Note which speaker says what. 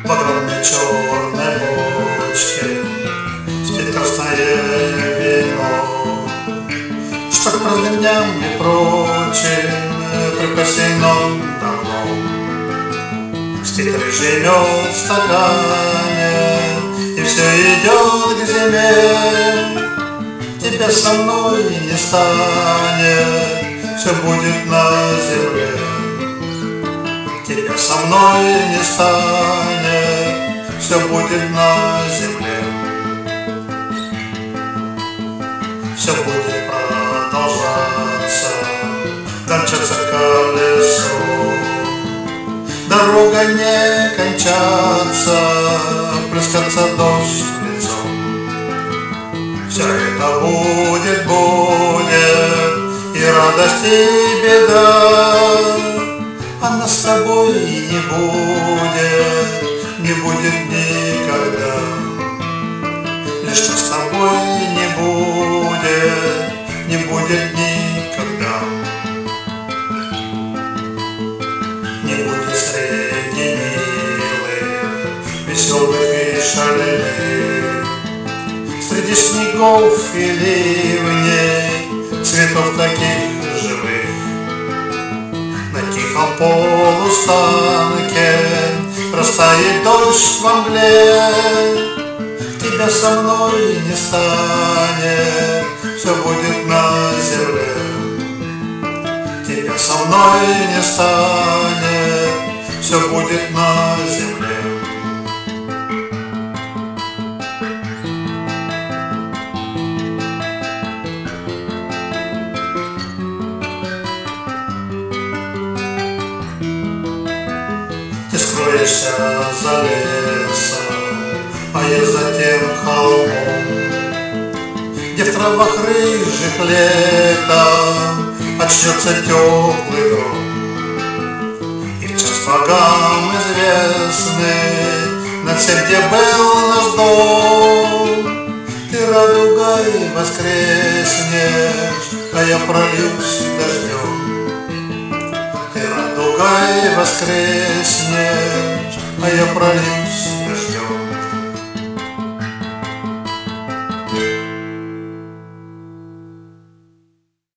Speaker 1: В огромной черной бочке спит красное вино, что к праздным дням и прочим припасено давно. Спит рыжий мед в стакане, и все идет к зиме. Тебя со мной не станет, все будет на земле. Тебя со мной не станет, все будет на земле. Все будет продолжаться, домчаться колесо, дорога не кончаться, плескаться дождь в лицо. Все это будет, и радость, и беда. Она с тобой не будет никогда. Лишь что с тобой не будет никогда. Не будет среди милых, веселых и шальных, среди снегов и ливней, цветов таких живых. На тихом полустанке растает дождь во мгле. Тебя со мной не станет, все будет на земле. Тебя со мной не станет, все будет на земле. Ты скроешься за лесом, а я за тем холмом, где в травах рыжих летом очнется теплый гром. И в час богам известный над всем, где был наш дом, ты радугой воскреснешь, а я прольюсь дождем. Ты радугой воскреснешь, а я прольюсь дождем.